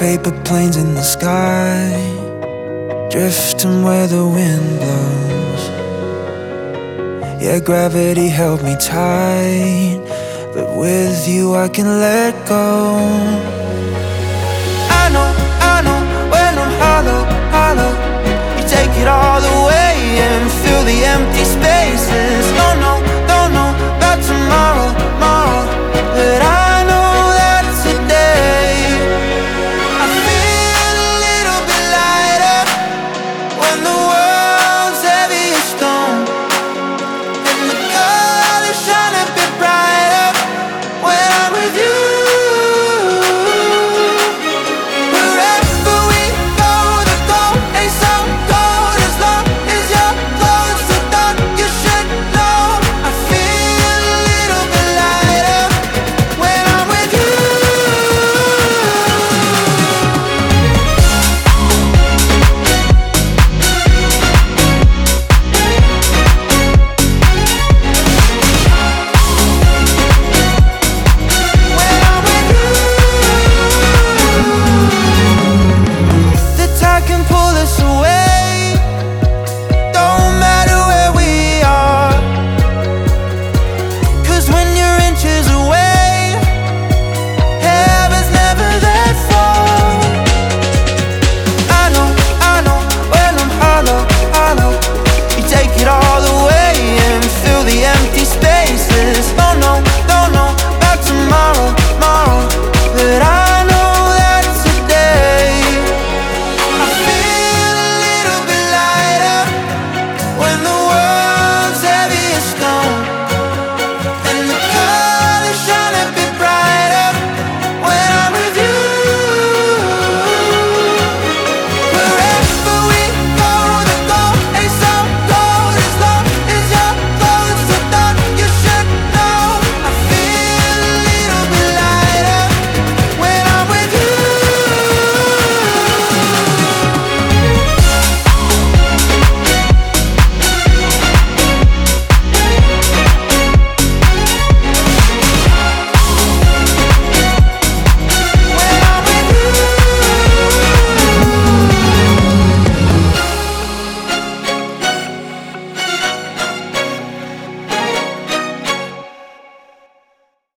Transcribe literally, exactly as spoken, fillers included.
paper planes in the sky, drifting where the wind blows. Yeah, gravity held me tight, but with you I can let go. I know, I know, when I'm hollow, hollow, you take it all away and fill the empty space.